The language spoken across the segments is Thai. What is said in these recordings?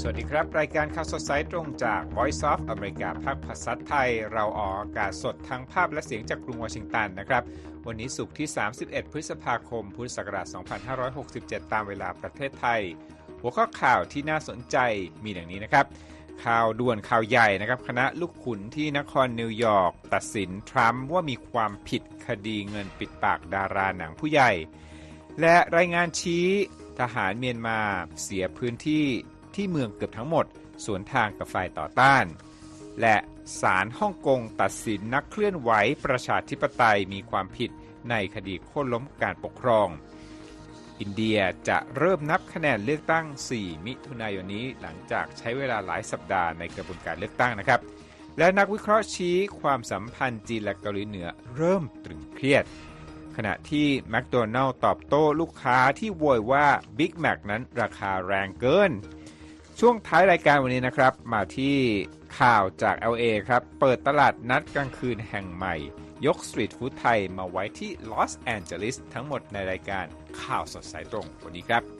สวัสดีครับรายการข่าวสดสายตรงจาก Voice of America ภาคภาษาไทยเราออกอากาศสดทั้งภาพและเสียงจากกรุงวอชิงตันนะครับวันนี้ศุกร์ที่31พฤษภาคมพุทธศักราช2567ตามเวลาประเทศไทยหัวข้อข่าวที่น่าสนใจมีดังนี้นะครับข่าวด่วนข่าวใหญ่นะครับคณะลูกขุนที่นครนิวยอร์กตัดสินทรัมป์ว่ามีความผิดคดีเงินปิดปากดาราหนังผู้ใหญ่และรายงานชี้ทหารเมียนมาเสียพื้นที่ที่เมืองเกือบทั้งหมดสวนทางกับฝ่ายต่อต้านและศาลฮ่องกงตัดสินนักเคลื่อนไหวประชาธิปไตยมีความผิดในคดีโค่นล้มการปกครองอินเดียจะเริ่มนับคะแนนเลือกตั้ง4มิถุนายนนี้หลังจากใช้เวลาหลายสัปดาห์ในกระบวนการเลือกตั้งนะครับและนักวิเคราะห์ชี้ความสัมพันธ์จีนและเกาหลีเหนือเริ่มตรึงเครียดขณะที่แมคโดนัลด์ตอบโต้ลูกค้าที่โวยว่าบิ๊กแมคนั้นราคาแรงเกินช่วงท้ายรายการวันนี้นะครับมาที่ข่าวจาก LA ครับเปิดตลาดนัดกลางคืนแห่งใหม่ยกสตรีทฟู้ดไทยมาไว้ที่ลอสแอนเจลิสทั้งหมดในรายการข่าวสดสายตรงวันนี้ครับ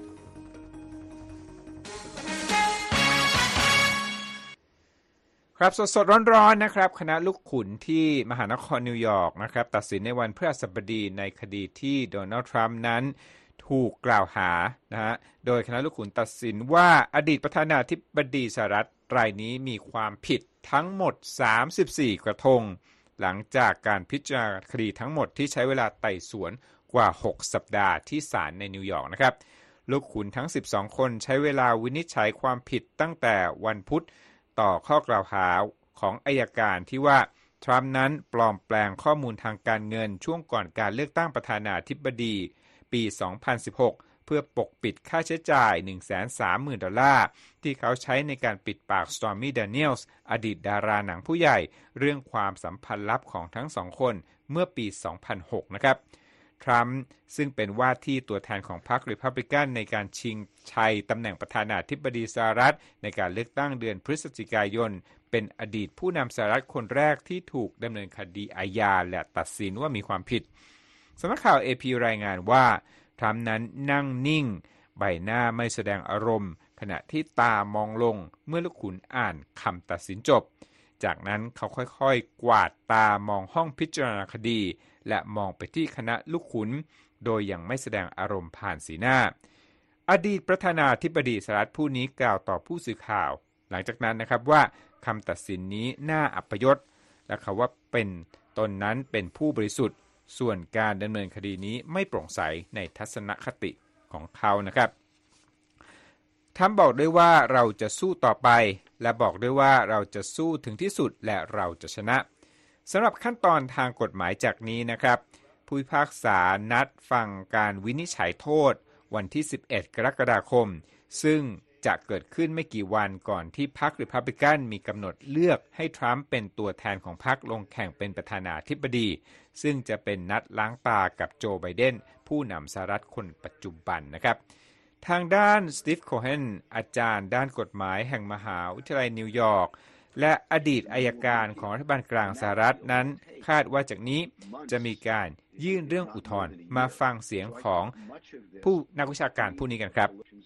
ครับสดๆร้อนๆนะครับคณะลูกขุนที่มหานครนิวยอร์กนะครับตัดสินในวันพฤหัสบดีในคดีที่โดนัลด์ทรัมป์นั้นถูกกล่าวหานะฮะโดยคณะลูกขุนตัดสินว่าอดีตประธานาธิบดีสหรัฐรายนี้มีความผิดทั้งหมด34กระทงหลังจากการพิจารณาคดีทั้งหมดที่ใช้เวลาไต่สวนกว่า6สัปดาห์ที่ศาลในนิวยอร์กนะครับลูกขุนทั้ง12คนใช้เวลาวินิจฉัยความผิดตั้งแต่วันพุธต่อข้อกล่าวหาของอัยการที่ว่าทรัมป์นั้นปลอมแปลงข้อมูลทางการเงินช่วงก่อนการเลือกตั้งประธานาธิบดีปี 2016 เพื่อปกปิดค่าใช้จ่าย 130,000 ดอลลาร์ที่เขาใช้ในการปิดปาก Stormy Daniels อดีตดาราหนังผู้ใหญ่เรื่องความสัมพันธ์ลับของทั้งสองคนเมื่อปี 2006 นะครับทรัมป์ซึ่งเป็นว่าที่ตัวแทนของพรรครีพับลิกันในการชิงชัยตำแหน่งประธานาธิบดีสหรัฐในการเลือกตั้งเดือนพฤศจิกายนเป็นอดีตผู้นำสหรัฐคนแรกที่ถูกดำเนินคดีอาญาและตัดสินว่ามีความผิดสำนักข่าว AP รายงานว่าทรัมป์นั้นนั่งนิ่งใบหน้าไม่แสดงอารมณ์ขณะที่ตามองลงเมื่อลูกขุนอ่านคำตัดสินจบจากนั้นเขาค่อยๆกวาดตามองห้องพิจารณาคดีและมองไปที่คณะลูกขุนโดยยังไม่แสดงอารมณ์ผ่านสีหน้าอดีตประธานาธิบดีสหรัฐผู้นี้กล่าวต่อผู้สื่อข่าวหลังจากนั้นนะครับว่าคำตัดสินนี้น่าอัปยศและเขาว่าเป็นตนนั้นเป็นผู้บริสุทธิ์ส่วนการดำเนินคดีนี้ไม่โปร่งใสในทัศนคติของเขานะครับทรัมป์บอกด้วยว่าเราจะสู้ต่อไปและบอกด้วยว่าเราจะสู้ถึงที่สุดและเราจะชนะสำหรับขั้นตอนทางกฎหมายจากนี้นะครับผู้พิพากษานัดฟังการวินิจฉัยโทษวันที่11กรกฎาคมซึ่งจะเกิดขึ้นไม่กี่วันก่อนที่พรรครีพับลิกันมีกำหนดเลือกให้ทรัมป์เป็นตัวแทนของพรรคลงแข่งเป็นประธานาธิบดีซึ่งจะเป็นนัดล้างตากับโจไบเดนผู้นำสหรัฐคนปัจจุบันนะครับทางด้านสตีฟ โคเฮนอาจารย์ด้านกฎหมายแห่งมหาวิทยาลัยนิวยอร์กและอดีตอัยการของรัฐบาลกลางสหรัฐนั้นคาดว่าจากนี้จะมีการยื่นเรื่องอุทธรณ์มาฟังเสียงของผู้นักวิชาการผู้นี้กันครับ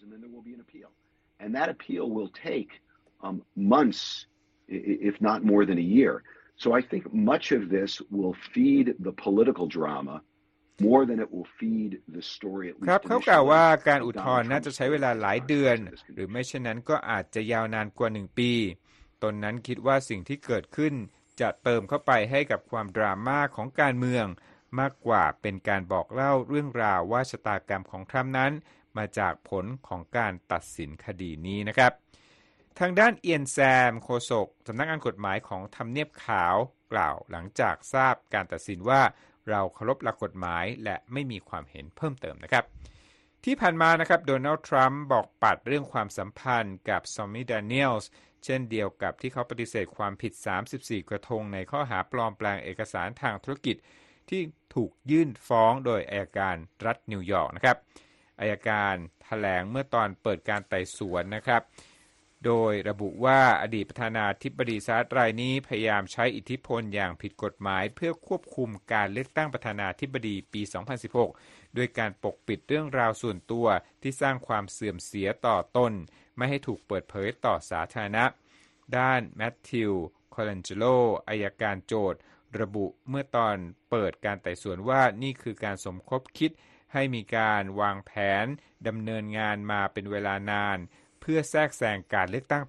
And that appeal will take months, if not more than a year. So I think much of this will feed the political drama more than it will feed the story. ครับเขากล่าวว่าการอุทธรณ์น่าจะใช้เวลาหลายเดือนหรือไม่เช่นนั้นก็อาจจะยาวนานกว่า1ปีตนนั้นคิดว่าสิ่งที่เกิดขึ้นจะเติมเข้าไปให้กับความดราม่าของการเมืองมากกว่าเป็นการบอกเล่าเรื่องราวว่าชะตากรรมของทรัมป์นั้นมาจากผลของการตัดสินคดีนี้นะครับทางด้านเอียนแซมโฆษกสำนักงานกฎหมายของทำเนียบขาวกล่าวหลังจากทราบการตัดสินว่าเราเคารพหลักกฎหมายและไม่มีความเห็นเพิ่มเติมนะครับที่ผ่านมานะครับโดนัลด์ทรัมป์บอกปัดเรื่องความสัมพันธ์กับซอมมี่ ดาเนียลส์เช่นเดียวกับที่เขาปฏิเสธความผิด34กระทงในข้อหาปลอมแปลงเอกสารทางธุรกิจที่ถูกยื่นฟ้องโดยอัยการรัฐนิวยอร์กนะครับอัยการแถลงเมื่อตอนเปิดการไต่สวนนะครับโดยระบุว่าอดีตประธานาธิบดีสหรัฐรายนี้พยายามใช้อิทธิพลอย่างผิดกฎหมายเพื่อควบคุมการเลือกตั้งประธานาธิบดีปี 2016 ด้วยการปกปิดเรื่องราวส่วนตัวที่สร้างความเสื่อมเสียต่อตนไม่ให้ถูกเปิดเผยต่อสาธารณะด้านแมทธิวคอลันเจโลอัยการโจทก์ระบุเมื่อตอนเปิดการไต่สวนว่านี่คือการสมคบคิดให้มีการวางแผนดำเนินงานมาเป็นเวลานานเพื่อแทรกแซงการเลือกตั้งปี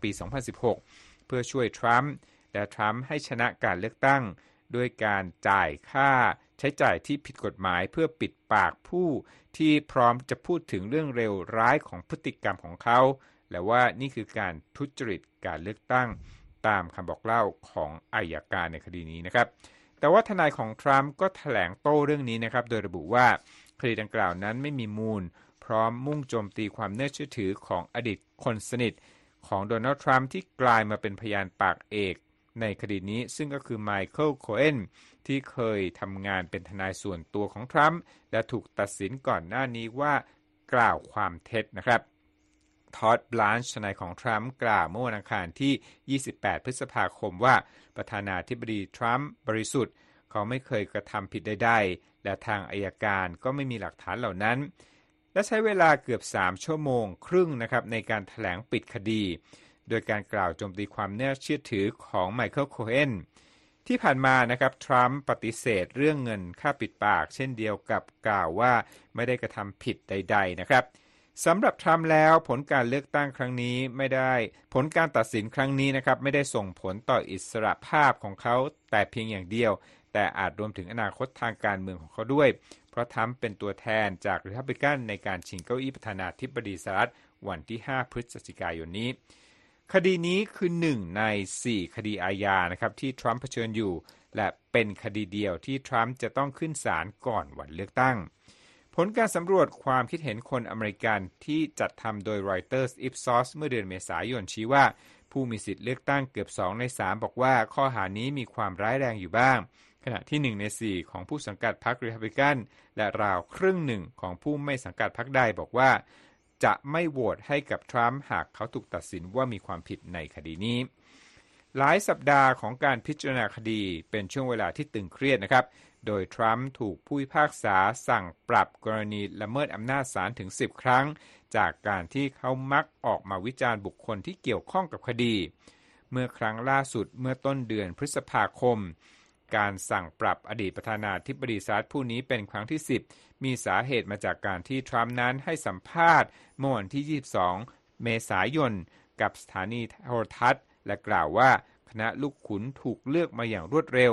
2016 เพื่อช่วยทรัมป์และทรัมป์ให้ชนะการเลือกตั้งด้วยการจ่ายค่าใช้จ่ายที่ผิดกฎหมายเพื่อปิดปากผู้ที่พร้อมจะพูดถึงเรื่องเลวร้ายของพฤติกรรมของเขาและว่านี่คือการทุจริตการเลือกตั้งตามคำบอกเล่าของอัยการในคดีนี้นะครับแต่ว่าทนายของทรัมป์ก็แถลงโต้เรื่องนี้นะครับโดยระบุว่าคดีดังกล่าวนั้นไม่มีมูลพร้อมมุ่งโจมตีความน่าเชื่อถือของอดีตคนสนิทของโดนัลด์ทรัมป์ที่กลายมาเป็นพยานปากเอกในคดีนี้ซึ่งก็คือไมเคิลโคเอนที่เคยทำงานเป็นทนายส่วนตัวของทรัมป์และถูกตัดสินก่อนหน้านี้ว่ากล่าวความเท็จนะครับทอดบลันช์ทนายของทรัมป์กล่าวเมื่อวันอังคารที่28พฤษภาคมว่าประธานาธิบดีทรัมป์บริสุทธิ์เขาไม่เคยกระทำผิดใดๆและทางอัยการก็ไม่มีหลักฐานเหล่านั้นและใช้เวลาเกือบ3ชั่วโมงครึ่งนะครับในการแถลงปิดคดีโดยการกล่าวโจมตีความน่าเชื่อถือของไมเคิลโคเอนที่ผ่านมานะครับทรัมป์ปฏิเสธเรื่องเงินค่าปิดปากเช่นเดียวกับกล่าวว่าไม่ได้กระทำผิดใดๆนะครับสำหรับทรัมป์แล้วผลการเลือกตั้งครั้งนี้ผลการตัดสินครั้งนี้นะครับไม่ได้ส่งผลต่ออิสรภาพของเขาแต่เพียงอย่างเดียวแต่อาจรวมถึงอนาคตทางการเมืองของเขาด้วยเพราะทรัมป์เป็นตัวแทนจากรีพับลิกันในการชิงเก้าอี้ประธานาธิบดีสหรัฐวันที่5พฤศจิกายนนี้คดีนี้คือ1ใน4คดีอาญานะครับที่ทรัมป์เผชิญอยู่และเป็นคดีเดียวที่ทรัมป์จะต้องขึ้นศาลก่อนวันเลือกตั้งผลการสำรวจความคิดเห็นคนอเมริกันที่จัดทำโดย Reuters Ipsos เมื่อเดือนเมษายนชี้ว่าผู้มีสิทธิ์เลือกตั้งเกือบ2ใน3บอกว่าข้อหานี้มีความร้ายแรงอยู่บ้างขณะที่1ใน4ของผู้สังกัดพรรครีพับลิกันและราวครึ่งหนึ่งของผู้ไม่สังกัดพรรคใดบอกว่าจะไม่โหวตให้กับทรัมป์หากเขาถูกตัดสินว่ามีความผิดในคดีนี้หลายสัปดาห์ของการพิจารณาคดีเป็นช่วงเวลาที่ตึงเครียดนะครับโดยทรัมป์ถูกผู้พิพากษาสั่งปรับกรณีละเมิดอำนาจศาลถึง10ครั้งจากการที่เขามักออกมาวิจารณ์บุคคลที่เกี่ยวข้องกับคดีเมื่อครั้งล่าสุดเมื่อต้นเดือนพฤษภาคมการสั่งปรับอดีตประธานาธิบดีสหรัฐผู้นี้เป็นครั้งที่10มีสาเหตุมาจากการที่ทรัมป์นั้นให้สัมภาษณ์เมื่อวันที่22เมษายนกับสถานีโทรทัศน์และกล่าวว่าคณะลูกขุนถูกเลือกมาอย่างรวดเร็ว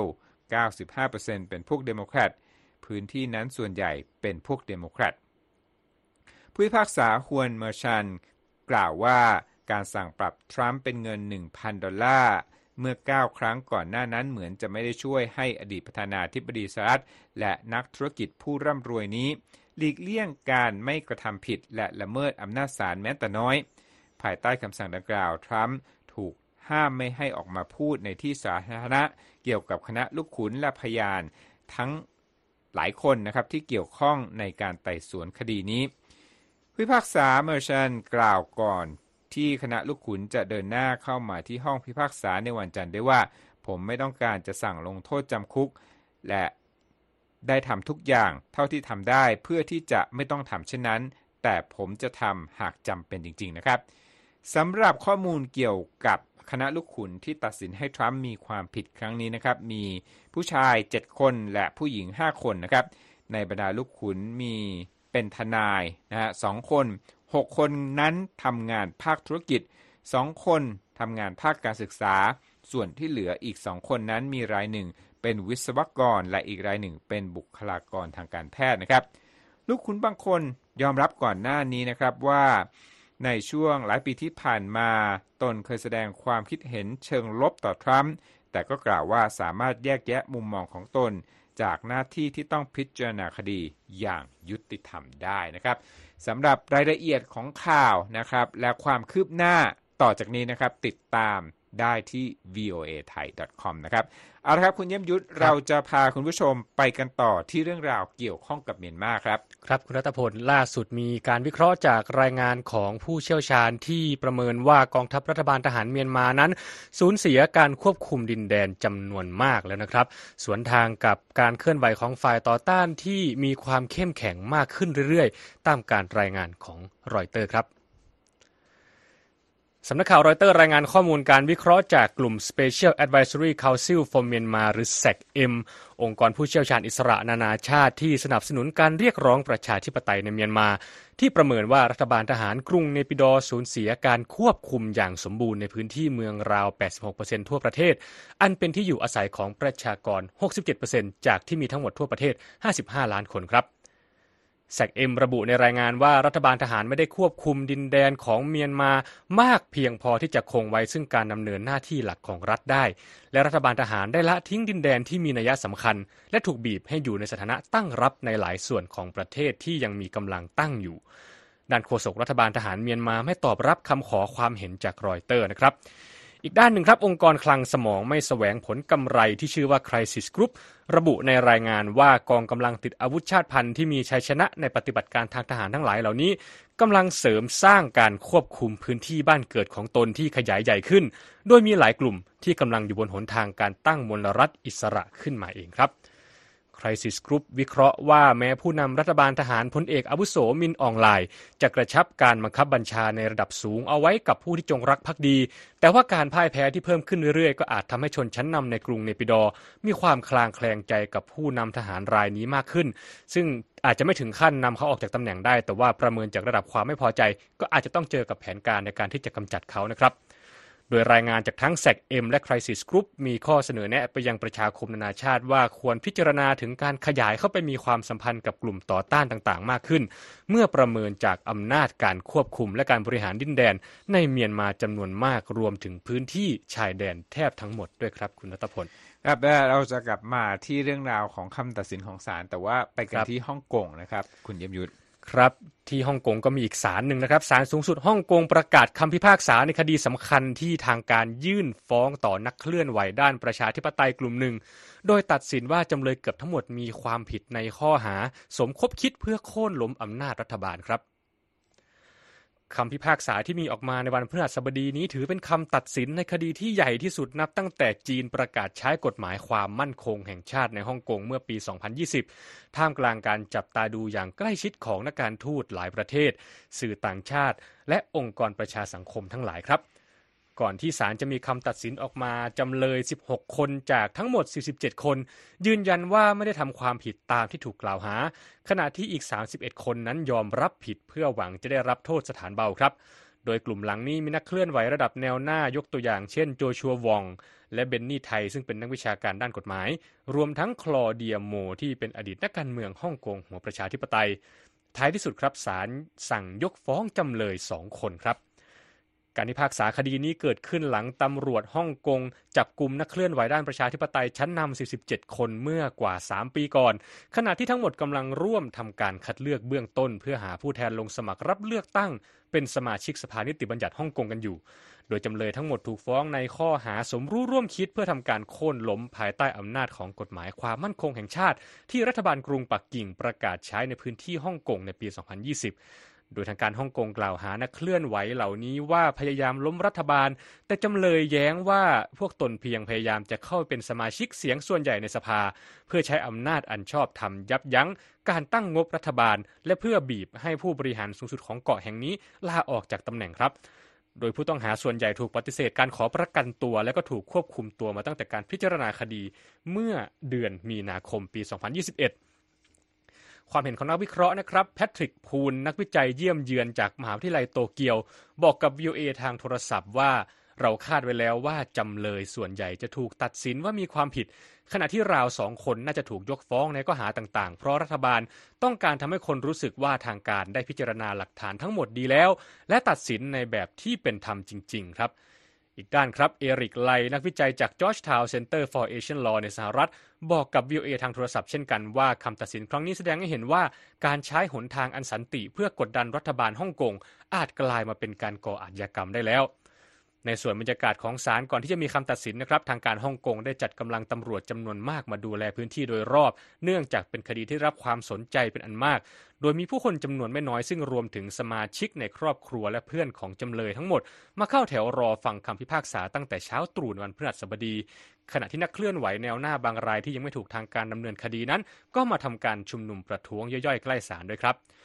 95% เป็นพวกเดโมแครตพื้นที่นั้นส่วนใหญ่เป็นพวกเดโมแครตผู้พิพากษาฮวนเมอร์ชันกล่าวว่าการสั่งปรับทรัมป์เป็นเงิน $1,000 เมื่อ9ครั้งก่อนหน้านั้นเหมือนจะไม่ได้ช่วยให้อดีตประธานาธิบดีสหรัฐและนักธุรกิจผู้ร่ำรวยนี้หลีกเลี่ยงการไม่กระทำผิดและละเมิดอำนาจศาลแม้แต่น้อยภายใต้คำสั่งดังกล่าวทรัมป์ถูกห้ามไม่ให้ออกมาพูดในที่สาธารณะเกี่ยวกับคณะลูกขุนและพยานทั้งหลายคนนะครับที่เกี่ยวข้องในการไต่สวนคดีนี้ผู้พิพากษาเมอร์ชันกล่าวก่อนที่คณะลูกขุนจะเดินหน้าเข้ามาที่ห้องพิพากษาในวันจันทร์ได้ว่าผมไม่ต้องการจะสั่งลงโทษจำคุกและได้ทำทุกอย่างเท่าที่ทำได้เพื่อที่จะไม่ต้องทำเช่นนั้นแต่ผมจะทำหากจำเป็นจริงๆนะครับสำหรับข้อมูลเกี่ยวกับคณะลูกขุนที่ตัดสินให้ทรัมป์มีความผิดครั้งนี้นะครับมีผู้ชาย7คนและผู้หญิง5คนนะครับในบรรดาลูกขุนมีเป็นทนายนะฮะ2คน6คนนั้นทำงานภาคธุรกิจ2คนทำงานภาคการศึกษาส่วนที่เหลืออีก2คนนั้นมีรายหนึ่งเป็นวิศวกรและอีกรายหนึ่งเป็นบุคลากรทางการแพทย์นะครับลูกขุนบางคนยอมรับก่อนหน้านี้นะครับว่าในช่วงหลายปีที่ผ่านมาตนเคยแสดงความคิดเห็นเชิงลบต่อทรัมป์แต่ก็กล่าวว่าสามารถแยกแยะมุมมองของตนจากหน้าที่ที่ต้องพิจารณาคดีอย่างยุติธรรมได้นะครับสำหรับรายละเอียดของข่าวนะครับและความคืบหน้าต่อจากนี้นะครับติดตามได้ที่ voathai.com นะครับเอาละครับคุณเยี่ยมยุทธเราจะพาคุณผู้ชมไปกันต่อที่เรื่องราวเกี่ยวข้องกับเมียนมาครับครับคุณรัตพลล่าสุดมีการวิเคราะห์จากรายงานของผู้เชี่ยวชาญที่ประเมินว่ากองทัพรัฐบาลทหารเมียนมานั้นสูญเสียการควบคุมดินแดนจำนวนมากแล้วนะครับสวนทางกับการเคลื่อนไหวของฝ่ายต่อต้านที่มีความเข้มแข็งมากขึ้นเรื่อยๆตามการรายงานของรอยเตอร์ครับสำนักข่าวรอยเตอร์รายงานข้อมูลการวิเคราะห์จากกลุ่ม Special Advisory Council for Myanmar หรือ SAC-M องค์กรผู้เชี่ยวชาญอิสระนานาชาติที่สนับสนุนการเรียกร้องประชาธิปไตยในเมียนมาที่ประเมินว่ารัฐบาลทหารกรุงเนปิดอร์สูญเสียการควบคุมอย่างสมบูรณ์ในพื้นที่เมืองราว 86% ทั่วประเทศอันเป็นที่อยู่อาศัยของประชากร 67% จากที่มีทั้งหมดทั่วประเทศ 55 ล้านคนครับSAC-M ระบุในรายงานว่ารัฐบาลทหารไม่ได้ควบคุมดินแดนของเมียนมามากเพียงพอที่จะคงไว้ซึ่งการดำเนินหน้าที่หลักของรัฐได้และรัฐบาลทหารได้ละทิ้งดินแดนที่มีนัยสำคัญและถูกบีบให้อยู่ในสถานะตั้งรับในหลายส่วนของประเทศที่ยังมีกำลังตั้งอยู่ด้านโฆษกรัฐบาลทหารเมียนมาไม่ตอบรับคำขอความเห็นจากรอยเตอร์นะครับอีกด้านหนึ่งครับองค์กรคลังสมองไม่แสวงผลกำไรที่ชื่อว่า Crisis Group ระบุในรายงานว่ากองกำลังติดอาวุธชาติพันธุ์ที่มีชัยชนะในปฏิบัติการทางทหารทั้งหลายเหล่านี้กำลังเสริมสร้างการควบคุมพื้นที่บ้านเกิดของตนที่ขยายใหญ่ขึ้นโดยมีหลายกลุ่มที่กำลังอยู่บนหนทางการตั้งมลรัฐอิสระขึ้นมาเองครับCrisis Group วิเคราะห์ว่าแม้ผู้นำรัฐบาลทหารพลเอกอาวุโสมินอองไลน์จะกระชับการบังคับบัญชาในระดับสูงเอาไว้กับผู้ที่จงรักภักดีแต่ว่าการพ่ายแพ้ที่เพิ่มขึ้นเรื่อยๆก็อาจทำให้ชนชั้นนำในกรุงเนปิดอร์มีความคลางแคลงใจกับผู้นำทหารรายนี้มากขึ้นซึ่งอาจจะไม่ถึงขั้นนำเขาออกจากตำแหน่งได้แต่ว่าประเมินจากระดับความไม่พอใจก็อาจจะต้องเจอกับแผนการในการที่จะกำจัดเขานะครับโดยรายงานจากทั้ง SAC-M และ Crisis Group มีข้อเสนอแนะไปยังประชาคมนานาชาติว่าควรพิจารณาถึงการขยายเข้าไปมีความสัมพันธ์กับกลุ่มต่อต้านต่างๆมากขึ้นเมื่อประเมินจากอำนาจการควบคุมและการบริหารดินแดนในเมียนมาจำนวนมากรวมถึงพื้นที่ชายแดนแทบทั้งหมดด้วยครับคุณณัฐพลครับเราจะกลับมาที่เรื่องราวของคำตัดสินของศาลแต่ว่าไปกันที่ฮ่องกงนะครับคุณเยี่ยมยุทธครับที่ฮ่องกงก็มีอีกศาลหนึ่งนะครับศาลสูงสุดฮ่องกงประกาศคำพิพากษาในคดีสำคัญที่ทางการยื่นฟ้องต่อนักเคลื่อนไหวด้านประชาธิปไตยกลุ่มหนึ่งโดยตัดสินว่าจำเลยเกือบทั้งหมดมีความผิดในข้อหาสมคบคิดเพื่อโค่นล้มอำนาจรัฐบาลครับคำพิพากษาที่มีออกมาในวันพฤหัสบดีนี้ถือเป็นคำตัดสินในคดีที่ใหญ่ที่สุดนับตั้งแต่จีนประกาศใช้กฎหมายความมั่นคงแห่งชาติในฮ่องกงเมื่อปี 2020 ท่ามกลางการจับตาดูอย่างใกล้ชิดของนักการทูตหลายประเทศสื่อต่างชาติและองค์กรประชาสังคมทั้งหลายครับก่อนที่ศาลจะมีคำตัดสินออกมาจำเลย16คนจากทั้งหมด47คนยืนยันว่าไม่ได้ทำความผิดตามที่ถูกกล่าวหาขณะที่อีก31คนนั้นยอมรับผิดเพื่อหวังจะได้รับโทษสถานเบาครับโดยกลุ่มหลังนี้มีนักเคลื่อนไหวระดับแนวหน้ายกตัวอย่างเช่นโจชัววองและเบนนี่ไทซึ่งเป็นนักวิชาการด้านกฎหมายรวมทั้งคลอเดียโมที่เป็นอดีตนักการเมืองฮ่องกงหัวประชาธิปไตยท้ายที่สุดครับศาลสั่งยกฟ้องจำเลย2คนครับการพิพากษาคดีนี้เกิดขึ้นหลังตำรวจฮ่องกงจับกุมนักเคลื่อนไหวด้านประชาธิปไตยชั้นนำ47คนเมื่อกว่า3ปีก่อนขณะที่ทั้งหมดกำลังร่วมทำการคัดเลือกเบื้องต้นเพื่อหาผู้แทนลงสมัครรับเลือกตั้งเป็นสมาชิกสภานิติบัญญัติฮ่องกงกันอยู่โดยจำเลยทั้งหมดถูกฟ้องในข้อหาสมรู้ร่วมคิดเพื่อทำการโค่นล้มภายใต้อำนาจของกฎหมายความมั่นคงแห่งชาติที่รัฐบาลกรุงปักกิ่งประกาศใช้ในพื้นที่ฮ่องกงในปี 2020โดยทางการฮ่องกงกล่าวหานักเคลื่อนไหวเหล่านี้ว่าพยายามล้มรัฐบาลแต่จำเลยแย้งว่าพวกตนเพียงพยายามจะเข้าเป็นสมาชิกเสียงส่วนใหญ่ในสภาเพื่อใช้อำนาจอันชอบธรรมยับยั้งการตั้งงบรัฐบาลและเพื่อบีบให้ผู้บริหารสูงสุดของเกาะแห่งนี้ลาออกจากตำแหน่งครับโดยผู้ต้องหาส่วนใหญ่ถูกปฏิเสธการขอประกันตัวและก็ถูกควบคุมตัวมาตั้งแต่การพิจารณาคดีเมื่อเดือนมีนาคมปี 2021ความเห็นของนักวิเคราะห์นะครับแพทริกพูลนักวิจัยเยี่ยมเยือนจากมหาวิทยาลัยโตเกียวบอกกับ VOA ทางโทรศัพท์ว่าเราคาดไว้แล้วว่าจำเลยส่วนใหญ่จะถูกตัดสินว่ามีความผิดขณะที่ราว2คนน่าจะถูกยกฟ้องในข้อหาต่างๆเพราะรัฐบาลต้องการทำให้คนรู้สึกว่าทางการได้พิจารณาหลักฐานทั้งหมดดีแล้วและตัดสินในแบบที่เป็นธรรมจริงๆครับอีกด้านครับเอริกไลนักวิจัยจาก Georgetown Center for Asian Law ในสหรัฐบอกกับ VOA ทางโทรศัพท์เช่นกันว่าคำตัดสินครั้งนี้แสดงให้เห็นว่าการใช้หนทางอันสันติเพื่อกดดันรัฐบาลฮ่องกงอาจกลายมาเป็นการก่ออาชญากรรมได้แล้วในส่วนบรรยากาศของศาลก่อนที่จะมีคำตัดสินนะครับทางการฮ่องกงได้จัดกำลังตำรวจจำนวนมากมาดูแลพื้นที่โดยรอบเนื่องจากเป็นคดีที่รับความสนใจเป็นอันมากโดยมีผู้คนจำนวนไม่น้อยซึ่งรวมถึงสมาชิกในครอบครัวและเพื่อนของจำเลยทั้งหมดมาเข้าแถวรอฟังคำพิพากษาตั้งแต่เช้าตรู่วันพฤหัสบดีขณะที่นักเคลื่อนไหวแนวหน้าบางรายที่ยังไม่ถูกทางการดำเนินคดีนั้นก็มาทำการชุมนุมประท้วงย่อยๆใกล้ศาลด้วยครับ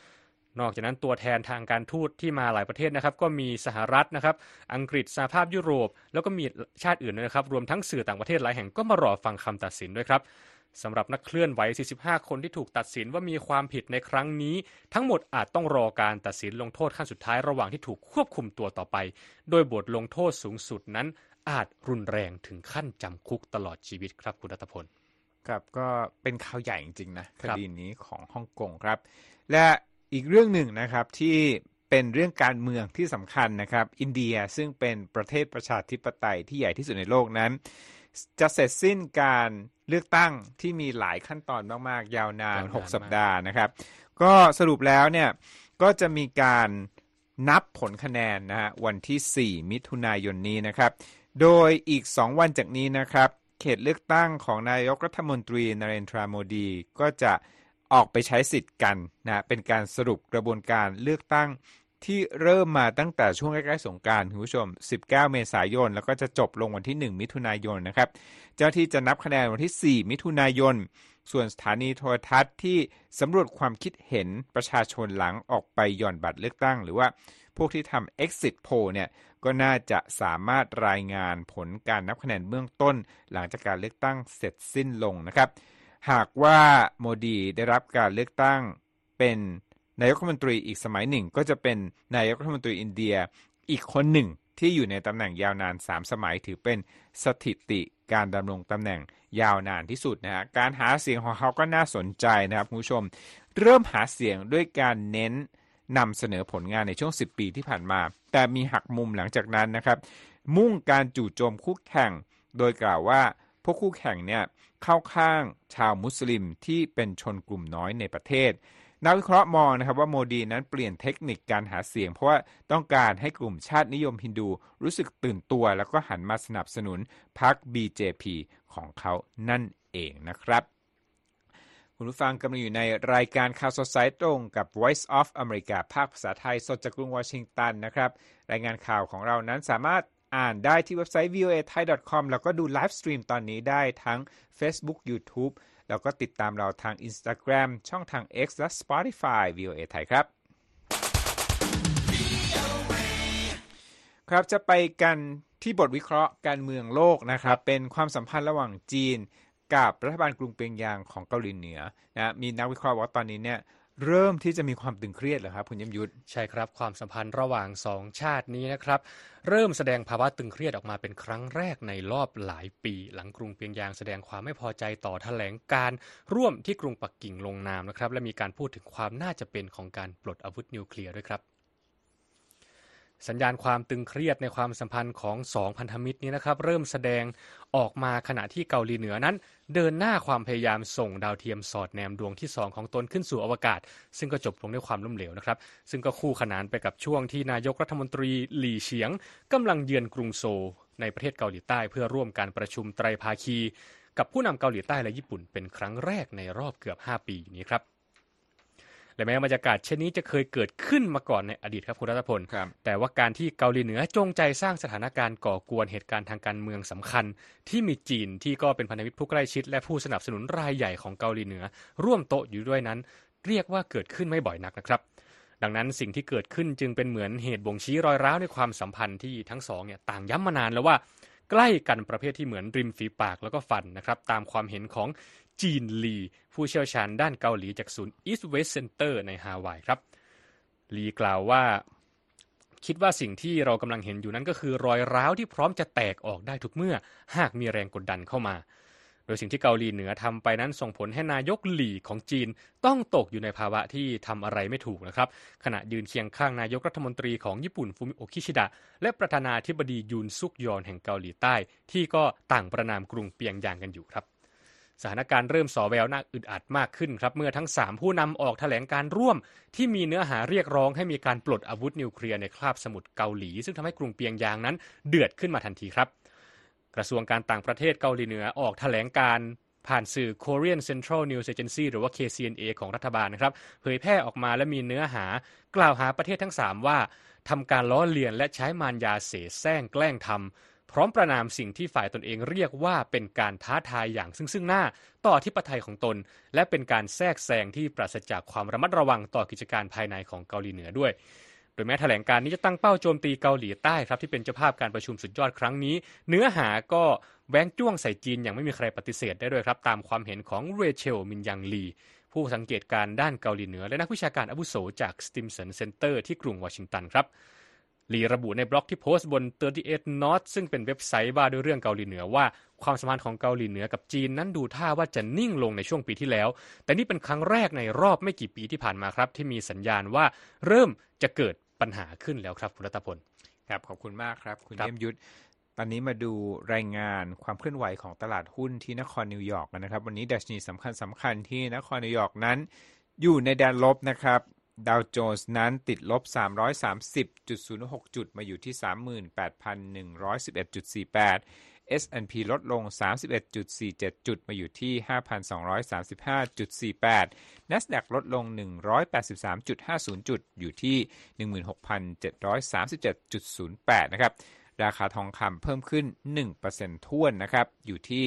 นอกจากนั้นตัวแทนทางการทูตที่มาหลายประเทศนะครับก็มีสหรัฐนะครับอังกฤษสหภาพยุโรปแล้วก็มีชาติอื่นนะครับรวมทั้งสื่อต่างประเทศหลายแห่งก็มารอฟังคำตัดสินด้วยครับสำหรับนักเคลื่อนไหว45คนที่ถูกตัดสินว่ามีความผิดในครั้งนี้ทั้งหมดอาจต้องรอการตัดสินลงโทษขั้นสุดท้ายระหว่างที่ถูกควบคุมตัวต่อไปโดยบทลงโทษสูงสุดนั้นอาจรุนแรงถึงขั้นจำคุกตลอดชีวิตครับคุณรัตพลครับก็เป็นข่าวใหญ่จริงๆนะคดีนี้ของฮ่องกงครับและอีกเรื่องหนึ่งนะครับที่เป็นเรื่องการเมืองที่สำคัญนะครับอินเดียซึ่งเป็นประเทศประชาธิปไตยที่ใหญ่ที่สุดในโลกนั้นจะเสร็จสิ้นการเลือกตั้งที่มีหลายขั้นตอนมากๆยาวนาน6สัปดาห์นะครับก็สรุปแล้วเนี่ยก็จะมีการนับผลคะแนนนะฮะวันที่4มิถุนายนนี้นะครับโดยอีก2วันจากนี้นะครับเขตเลือกตั้งของนายกรัฐมนตรีนเรนทราโมดีก็จะออกไปใช้สิทธิ์กันนะเป็นการสรุปกระบวนการเลือกตั้งที่เริ่มมาตั้งแต่ช่วงใกล้ๆสงกรานต์คุณผู้ชม19เมษายนแล้วก็จะจบลงวันที่1มิถุนายนนะครับเจ้าที่จะนับคะแนนวันที่4มิถุนายนส่วนสถานีโทรทัศน์ที่สำรวจความคิดเห็นประชาชนหลังออกไปหย่อนบัตรเลือกตั้งหรือว่าพวกที่ทำ exit poll เนี่ยก็น่าจะสามารถรายงานผลการนับคะแนนเบื้องต้นหลังจากการเลือกตั้งเสร็จสิ้นลงนะครับหากว่าโมดีได้รับการเลือกตั้งเป็นนายกรัฐมนตรีอีกสมัยหนึ่งก็จะเป็นนายกรัฐมนตรีอินเดียอีกคนหนึ่งที่อยู่ในตำแหน่งยาวนาน3สมัยถือเป็นสถิติการดำรงตำแหน่งยาวนานที่สุดนะฮะการหาเสียงของเขาก็น่าสนใจนะครับคุณผู้ชมเริ่มหาเสียงด้วยการเน้นนำเสนอผลงานในช่วง10ปีที่ผ่านมาแต่มีหักมุมหลังจากนั้นนะครับมุ่งการจู่โจมคู่แข่งโดยกล่าวว่าพวกคู่แข่งเนี่ยเข้าข้างชาวมุสลิมที่เป็นชนกลุ่มน้อยในประเทศนักวิเคราะห์มองนะครับว่าโมดีนั้นเปลี่ยนเทคนิคการหาเสียงเพราะว่าต้องการให้กลุ่มชาตินิยมฮินดูรู้สึกตื่นตัวแล้วก็หันมาสนับสนุนพรรค BJP ของเขานั่นเองนะครับคุณผู้ฟังกำลังอยู่ในรายการข่าวสดสายตรงกับ Voice of America ภาคภาษาไทยสดจากกรุงวอชิงตันนะครับรายงานข่าวของเรานั้นสามารถอ่านได้ที่เว็บไซต์ voathai.com แล้วก็ดูไลฟ์สตรีมตอนนี้ได้ทั้ง Facebook YouTube แล้วก็ติดตามเราทาง Instagram ช่องทาง X และ Spotify VOA ไทยครับครับจะไปกันที่บทวิเคราะห์การเมืองโลกนะครับเป็นความสัมพันธ์ระหว่างจีนกับรัฐบาลกรุงเปียงยางของเกาหลีเหนือนะมีนักวิเคราะห์ว่าตอนนี้เนี่ยเริ่มที่จะมีความตึงเครียดเหรอครับคุณยมยุทธใช่ครับความสัมพันธ์ระหว่าง2ชาตินี้นะครับเริ่มแสดงภาวะตึงเครียดออกมาเป็นครั้งแรกในรอบหลายปีหลังกรุงเปียงยางแสดงความไม่พอใจต่อแถลงการร่วมที่กรุงปักกิ่งลงนามนะครับและมีการพูดถึงความน่าจะเป็นของการปลดอาวุธนิวเคลียร์ด้วยครับสัญญาณความตึงเครียดในความสัมพันธ์ของ2พันธมิตรนี้นะครับเริ่มแสดงออกมาขณะที่เกาหลีเหนือนั้นเดินหน้าความพยายามส่งดาวเทียมสอดแนมดวงที่2ของตนขึ้นสู่อวกาศซึ่งก็จบลงด้วยความล้มเหลวนะครับซึ่งก็คู่ขนานไปกับช่วงที่นายกรัฐมนตรีหลี่เฉียงกำลังเยือนกรุงโซลในประเทศเกาหลีใต้เพื่อร่วมการประชุมไตรภาคีกับผู้นำเกาหลีใต้และญี่ปุ่นเป็นครั้งแรกในรอบเกือบ5ปีนี้ครับและแม้บรรยากาศเช่นนี้จะเคยเกิดขึ้นมาก่อนในอดีตครับคุณรัตพลแต่ว่าการที่เกาหลีเหนือจงใจสร้างสถานการณ์ก่อกวนเหตุการณ์ทางการเมืองสำคัญที่มีจีนที่ก็เป็นพันธมิตรผู้ใกล้ชิดและผู้สนับสนุนรายใหญ่ของเกาหลีเหนือร่วมโต๊ะอยู่ด้วยนั้นเรียกว่าเกิดขึ้นไม่บ่อยนักนะครับดังนั้นสิ่งที่เกิดขึ้นจึงเป็นเหมือนเหตุบ่งชี้รอยร้าวในความสัมพันธ์ที่ทั้งสองเนี่ยต่างย้ำมานานแล้วว่าใกล้กันประเภทที่เหมือนริมฝีปากแล้วก็ฟันนะครับตามความเห็นของจีนลีผู้เชี่ยวชาญด้านเกาหลีจากศูนย์ East West Center ในฮาวายครับลีกล่าวว่าคิดว่าสิ่งที่เรากำลังเห็นอยู่นั้นก็คือรอยร้าวที่พร้อมจะแตกออกได้ทุกเมื่อหากมีแรงกดดันเข้ามาโดยสิ่งที่เกาหลีเหนือทำไปนั้นส่งผลให้นายกหลี่ของจีนต้องตกอยู่ในภาวะที่ทำอะไรไม่ถูกนะครับขณะยืนเคียงข้างนายกรัฐมนตรีของญี่ปุ่นฟูมิโอคิชิดะและประธานาธิบดียุนซุกยอนแห่งเกาหลีใต้ที่ก็ต่างประณามกรุงเปียงยางกันอยู่ครับสถานการณ์เริ่มส่อแววน่าอึดอัดมากขึ้นครับเมื่อทั้ง3ผู้นำออกแถลงการร่วมที่มีเนื้อหาเรียกร้องให้มีการปลดอาวุธนิวเคลียร์ในคาบสมุทรเกาหลีซึ่งทำให้กรุงเปียงยางนั้นเดือดขึ้นมาทันทีครับกระทรวงการต่างประเทศเกาหลีเหนือออกแถลงการผ่านสื่อ Korean Central News Agency หรือว่า KCNA ของรัฐบาลนะครับเผยแพร่ออกมาและมีเนื้อหากล่าวหาประเทศทั้ง3ว่าทำการล้อเลียนและใช้มารยาเสแสร้งแกล้งทำพร้อมประณามสิ่งที่ฝ่ายตนเองเรียกว่าเป็นการท้าทายอย่างซึ่งหน้าต่ออธิปไตยของตนและเป็นการแทรกแซงที่ปราศจากความระมัดระวังต่อกิจการภายในของเกาหลีเหนือด้วยโดยแม้แถลงการนี้จะตั้งเป้าโจมตีเกาหลีใต้ครับที่เป็นเจ้าภาพการประชุมสุดยอดครั้งนี้เนื้อหาก็แว้งจ้วงใส่จีนอย่างไม่มีใครปฏิเสธได้ด้วยครับตามความเห็นของเรเชลมินยังลีผู้สังเกตการด้านเกาหลีเหนือและนักวิชาการอาวุโสจาก Stimson Center ที่กรุงวอชิงตันครับลีระบุในบล็อกที่โพสต์บน 38 North ซึ่งเป็นเว็บไซต์ว่าด้วยเรื่องเกาหลีเหนือว่าความสัมพันธ์ของเกาหลีเหนือกับจีนนั้นดูท่าว่าจะนิ่งลงในช่วงปีที่แล้วแต่นี่เป็นครั้งแรกในรอบไม่กี่ปีที่ผ่านมาครับที่มีสัญญาณว่าเริ่มจะเกิดปัญหาขึ้นแล้วครับคุณรัตพลครับขอบคุณมากครับคุณเยี่ยมยุทธตอนนี้มาดูรายงานความเคลื่อนไหวของตลาดหุ้นที่นครนิวยอร์กกันนะครับวันนี้ดัชนีสำคัญที่นครนิวยอร์กนั้นอยู่ในแดนลบนะครับดาวโจนส์นั้นติดลบ 330.06 จุดมาอยู่ที่ 38,111.48 S&P ลดลง 31.47 จุดมาอยู่ที่ 5,235.48 NASDAQ ลดลง 183.50 จุดอยู่ที่ 16,737.08 นะครับราคาทองคำเพิ่มขึ้น 1% ถ้วนนะครับอยู่ที่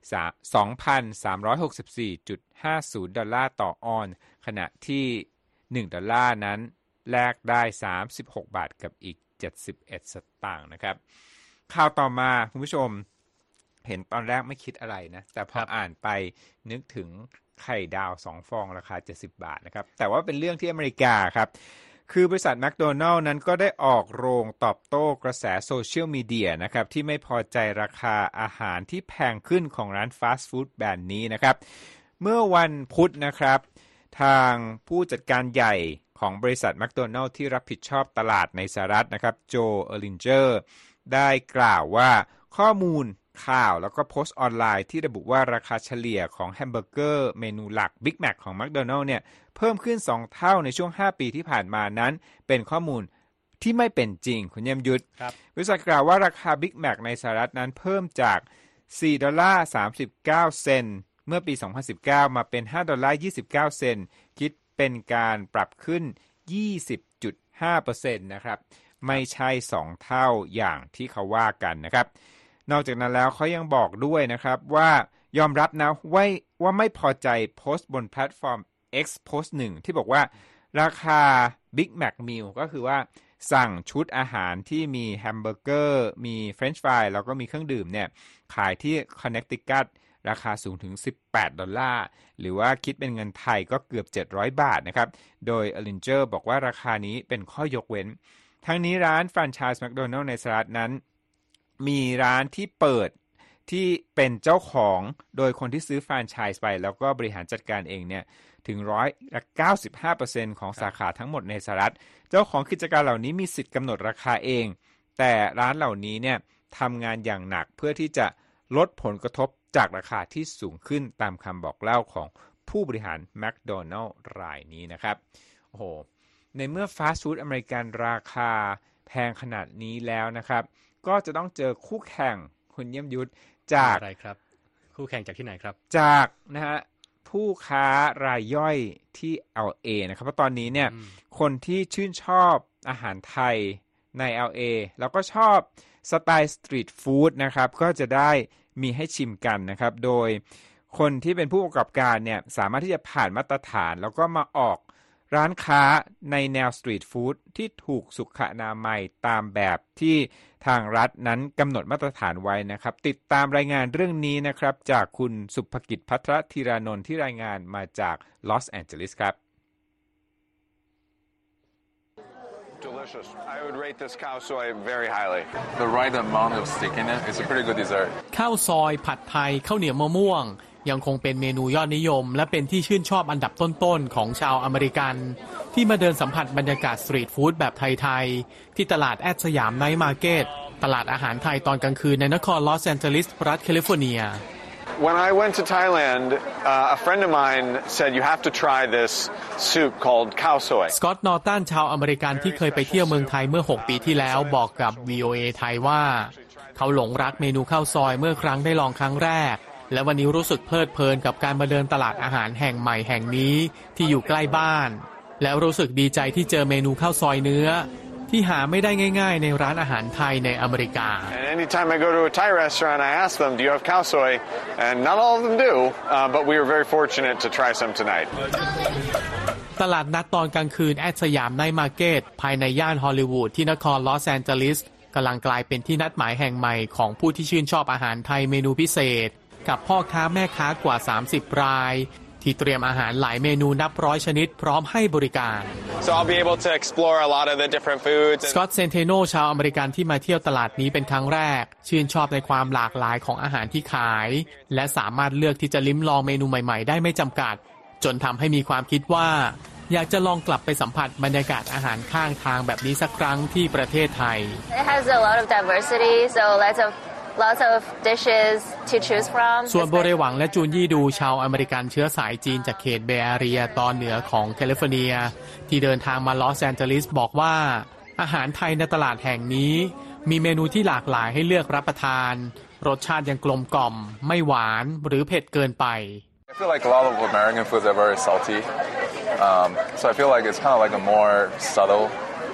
2,364.50 ดอลลาร์ต่อออนซ์ขณะที่1ดอลลาร์นั้นแลกได้36บาทกับอีก71สตางค์นะครับข่าวต่อมาคุณผู้ชมเห็นตอนแรกไม่คิดอะไรนะแต่พออ่านไปนึกถึงไข่ดาว2ฟองราคา70บาทนะครับแต่ว่าเป็นเรื่องที่อเมริกาครับคือบริษัทแมคโดนัลด์นั้นก็ได้ออกโรงตอบโต้กระแสโซเชียลมีเดียนะครับที่ไม่พอใจราคาอาหารที่แพงขึ้นของร้านฟาสต์ฟู้ดแบรนด์นี้นะครับเมื่อวันพุธนะครับทางผู้จัดการใหญ่ของบริษัทแมคโดนัลด์ที่รับผิดชอบตลาดในสหรัฐนะครับโจเออร์ลินเจอร์ได้กล่าวว่าข้อมูลข่าวแล้วก็โพสต์ออนไลน์ที่ระบุว่าราคาเฉลี่ยของแฮมเบอร์เกอร์เมนูหลัก Big Mac ของ McDonald's เนี่ยเพิ่มขึ้น2เท่าในช่วง5ปีที่ผ่านมานั้นเป็นข้อมูลที่ไม่เป็นจริงคุณเยี่ยมยุทธบริษัทกล่าวว่าราคา Big Mac ในสหรัฐนั้นเพิ่มจาก$4.39 เมื่อปี 2019 มาเป็น $5.29 คิดเป็นการปรับขึ้น 20.5% นะครับไม่ใช่2เท่าอย่างที่เขาว่ากันนะครับนอกจากนั้นแล้วเขายังบอกด้วยนะครับว่ายอมรับนะว่าไม่พอใจโพสต์บนแพลตฟอร์ม X โพสต์1ที่บอกว่าราคา Big Mac Meal ก็คือว่าสั่งชุดอาหารที่มีแฮมเบอร์เกอร์มีเฟรนช์ฟรายแล้วก็มีเครื่องดื่มเนี่ยขายที่ Connecticut ราคาสูงถึง$18หรือว่าคิดเป็นเงินไทยก็เกือบ700บาทนะครับโดย Ellinger บอกว่าราคานี้เป็นข้อยกเว้นทั้งนี้ร้านแฟรนไชส์แมคโดนัลด์ในสหรัฐนั้นมีร้านที่เปิดที่เป็นเจ้าของโดยคนที่ซื้อแฟรนไชส์ไปแล้วก็บริหารจัดการเองเนี่ยถึง95% ของสาขาทั้งหมดในสหรัฐเจ้าของกิจการเหล่านี้มีสิทธิ์กำหนดราคาเองแต่ร้านเหล่านี้เนี่ยทำงานอย่างหนักเพื่อที่จะลดผลกระทบจากราคาที่สูงขึ้นตามคำบอกเล่าของผู้บริหารแมคโดนัลด์รายนี้นะครับโอ้โหในเมื่อฟาสต์ฟู้ดอเมริกันราคาแพงขนาดนี้แล้วนะครับก็จะต้องเจอคู่แข่งคุณเยี่ยมยุทธจากอะไรครับคู่แข่งจากที่ไหนครับจากนะฮะผู้ค้ารายย่อยที่ LA นะครับเพราะตอนนี้เนี่ยคนที่ชื่นชอบอาหารไทยใน LA แล้วก็ชอบสไตล์สตรีทฟู้ดนะครับก็จะได้มีให้ชิมกันนะครับโดยคนที่เป็นผู้ประกอบการเนี่ยสามารถที่จะผ่านมาตรฐานแล้วก็มาออกร้านค้าในแนวสตรีทฟู้ดที่ถูกสุขอนามัยตามแบบที่ทางรัฐนั้นกำหนดมาตรฐานไว้นะครับติดตามรายงานเรื่องนี้นะครับจากคุณสุภกิจภัทรธีรานนท์ที่รายงานมาจากลอสแอนเจลิสครับ Delicious. I would rate this khao soi very highly. The right amount of stickiness is a pretty good dessert. ข้าวซอยผัดไทยข้าวเหนียวมะม่วงยังคงเป็นเมนูยอดนิยมและเป็นที่ชื่นชอบอันดับต้นๆของชาวอเมริกันที่มาเดินสัมผัสบรรยากาศสตรีทฟู้ดแบบไทยๆที่ตลาดแอดสยามไนท์มาร์เก็ตตลาดอาหารไทยตอนกลางคืนในนครลอสแอนเจลิสรัฐแคลิฟอร์เนีย When I went to Thailand, a friend of mine said you have to try this soup called khao soi. สกอตต์ นอร์ตันชาวอเมริกันที่เคยไปเที่ยวเมืองไทยเมื่อ6ปีที่แล้วบอกกับ VOA ไทยว่าเขาหลงรักเมนูข้าวซอยเมื่อครั้งได้ลองครั้งแรกและวันนี้รู้สึกเพลิดเพลินกับการมาเดินตลาดอาหารแห่งใหม่แห่งนี้ที่อยู่ใกล้บ้านแล้วรู้สึกดีใจที่เจอเมนูข้าวซอยเนื้อที่หาไม่ได้ง่ายๆในร้านอาหารไทยในอเมริกา And anytime I go to a Thai restaurant, I ask them, "Do you have khao soi?" And not all of them do, but we were very fortunate to try some tonight. ตลาดนัดตอนกลางคืนแอดสยามไนท์มาร์เก็ตภายในย่านฮอลลีวูดที่นครลอสแอนเจลิสกำลังกลายเป็นที่นัดหมายแห่งใหม่ของผู้ที่ชื่นชอบอาหารไทยเมนูพิเศษกับพ่อค้าแม่ค้ากว่า30รายที่เตรียมอาหารหลายเมนูนับร้อยชนิดพร้อมให้บริการ So I'll be able to explore a lot of the different foods. สกอตต์ เซนเทโนชาวอเมริกันที่มาเที่ยวตลาดนี้เป็นครั้งแรกชื่นชอบในความหลากหลายของอาหารที่ขายและสามารถเลือกที่จะลิ้มลองเมนูใหม่ๆได้ไม่จำกัดจนทำให้มีความคิดว่าอยากจะลองกลับไปสัมผัสบรรยากาศอาหารข้างทางแบบนี้สักครั้งที่ประเทศไทย It has a lot of diversity, so lots of dishes to choose from. ส่วนโบเรหวังและจูนยี่ดูชาวอเมริกันเชื้อสายจีนจากเขตเบย์แอเรียตอนเหนือของแคลิฟอร์เนียที่เดินทางมาลอสแอนเจลิสบอกว่าอาหารไทยในตลาดแห่งนี้มีเมนูที่หลากหลายให้เลือกรับประทานรสชาติยังกลมกล่อมไม่หวานหรือเผ็ดเกินไป I feel like a lot of American foods are very salty, so I feel like it's kind of like a more subtle,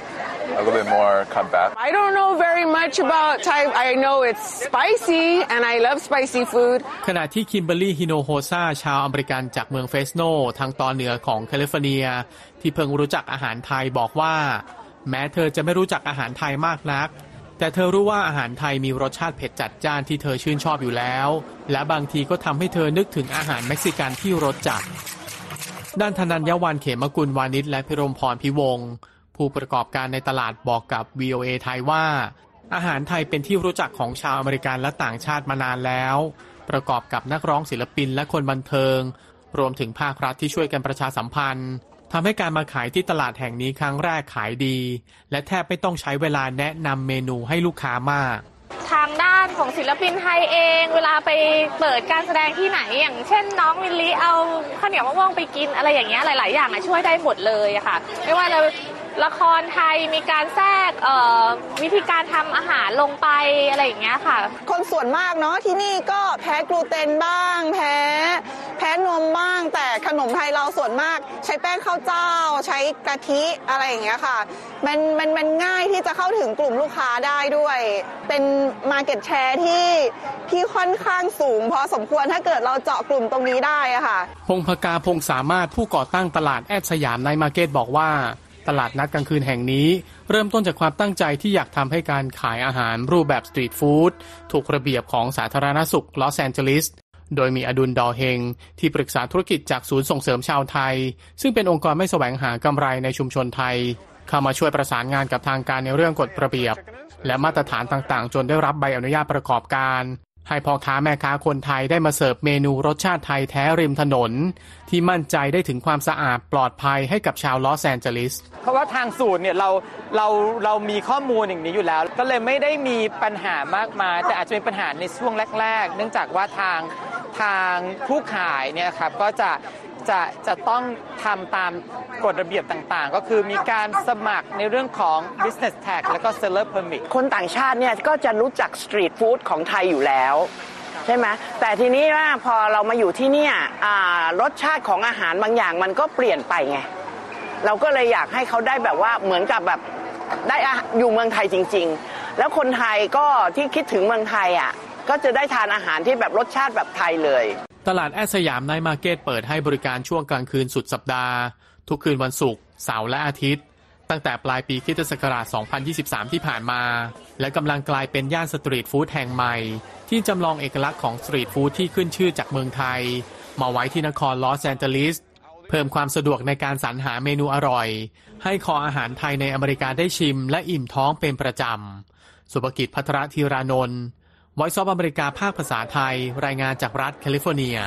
a little bit more cut back. I don't know very much about Thai. I know it's spicy, and I love spicy food. ขณะที่คิมเบอร์รี่ฮิโนโฮซาชาวอเมริกันจากเมืองเฟสโนทางตอนเหนือของแคลิฟอร์เนียที่เพิ่งรู้จักอาหารไทยบอกว่าแม้เธอจะไม่รู้จักอาหารไทยมากนักแต่เธอรู้ว่าอาหารไทยมีรสชาติเผ็ดจัดจ้านที่เธอชื่นชอบอยู่แล้วและบางทีก็ทำให้เธอนึกถึงอาหารเม็กซิกันที่รสจัดด้านธนัญญวรรณเขมกุลวานิชและพิรมพรพิวงศ์ผู้ประกอบการในตลาดบอกกับ VOA ไทยว่าอาหารไทยเป็นที่รู้จักของชาวอเมริกันและต่างชาติมานานแล้วประกอบกับนักร้องศิลปินและคนบันเทิงรวมถึงภาครัฐที่ช่วยกันประชาสัมพันธ์ทำให้การมาขายที่ตลาดแห่งนี้ครั้งแรกขายดีและแทบไม่ต้องใช้เวลาแนะนำเมนูให้ลูกค้ามากทางด้านของศิลปินไทยเองเวลาไปเปิดการแสดงที่ไหนอย่างเช่นน้องมิลลิเอาข้าวเหนียวมะม่วงไปกินอะไรอย่างเงี้ยหลายๆอย่างช่วยได้หมดเลยค่ะไม่ว่าเราละครไทยมีการแทรกวิธีการทำอาหารลงไปอะไรอย่างเงี้ยค่ะคนส่วนมากเนาะที่นี่ก็แพ้กลูเตนบ้างแพ้นมบ้างแต่ขนมไทยเราส่วนมากใช้แป้งข้าวเจ้าใช้กะทิอะไรอย่างเงี้ยค่ะมันง่ายที่จะเข้าถึงกลุ่มลูกค้าได้ด้วยเป็นมาร์เก็ตแชร์ที่ค่อนข้างสูงพอสมควรถ้าเกิดเราเจาะกลุ่มตรงนี้ได้อะค่ะพงภกาพงสามารถผู้ก่อตั้งตลาดแอดสยามไนท์มาร์เก็ตบอกว่าตลาดนัดกลางคืนแห่งนี้เริ่มต้นจากความตั้งใจที่อยากทำให้การขายอาหารรูปแบบสตรีทฟู้ดถูกระเบียบของสาธารณสุขลอสแอนเจลิสโดยมีอดุลดอเฮงที่ปรึกษาธุรกิจจากศูนย์ส่งเสริมชาวไทยซึ่งเป็นองค์กรไม่แสวงหากำไรในชุมชนไทยเข้ามาช่วยประสานงานกับทางการในเรื่องกฎระเบียบและมาตรฐานต่างๆจนได้รับใบอนุญาตประกอบการให้พ่อค้าแม่ค้าคนไทยได้มาเสิร์ฟเมนูรสชาติไทยแท้ริมถนนที่มั่นใจได้ถึงความสะอาดปลอดภัยให้กับชาวลอสแอนเจลิสเพราะว่าทางศูนย์เนี่ยเรามีข้อมูลอย่างนี้อยู่แล้วก็เลยไม่ได้มีปัญหามากมายแต่อาจจะเป็นปัญหาในช่วงแรกๆเนื่องจากว่าทางผู้ขายเนี่ยครับก็จะต้องทำตามกฎระเบียบต่างๆก็คือมีการสมัครในเรื่องของ business tax แล้วก็ seller permit คนต่างชาติเนี่ยก็จะรู้จักสตรีทฟู้ดของไทยอยู่แล้วใช่ไหมแต่ทีนี้ว่าพอเรามาอยู่ที่เนี่ยรสชาติของอาหารบางอย่างมันก็เปลี่ยนไปไงเราก็เลยอยากให้เขาได้แบบว่าเหมือนกับแบบได้อยู่เมืองไทยจริงๆแล้วคนไทยก็ที่คิดถึงเมืองไทยก็จะได้ทานอาหารที่แบบรสชาติแบบไทยเลยตลาดแอดสยามไนท์มาร์เก็ตเปิดให้บริการช่วงกลางคืนสุดสัปดาห์ทุกคืนวันศุกร์เสาร์และอาทิตย์ตั้งแต่ปลายปีคริสตศักราช 2023 ที่ผ่านมาและกำลังกลายเป็นย่านสตรีทฟู้ดแห่งใหม่ที่จำลองเอกลักษณ์ของสตรีทฟู้ดที่ขึ้นชื่อจากเมืองไทยมาไว้ที่นครลอสแอนเจลิสเพิ่มความสะดวกในการสรรหาเมนูอร่อยให้คออาหารไทยในอเมริกาได้ชิมและอิ่มท้องเป็นประจำสุภกิจ ภัทรธีรานนท์Voice of America ภาคภาษาไทยรายงานจากรัฐแคลิฟอร์เนีย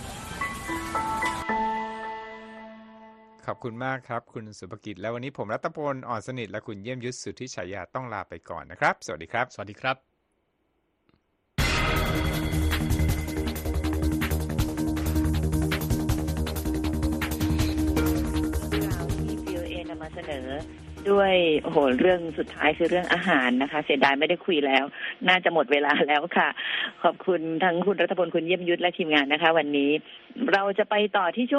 ขอบคุณมากครับคุณสุภกิจและวันนี้ผมรัตพลอ่อนสนิทและคุณเยี่ยมยุทธสุทธิฉายาต้องลาไปก่อนนะครับสวัสดีครับสวัสดีครับที่ VOA นำมาเสนอด้วยโอ้โหเรื่องสุดท้ายคือเรื่องอาหารนะคะเสียดายไม่ได้คุยแล้วน่าจะหมดเวลาแล้วค่ะขอบคุณทั้งคุณรัตพลคุณเยี่ยมยุทธและทีมงานนะคะวันนี้เราจะไปต่อที่ช่วง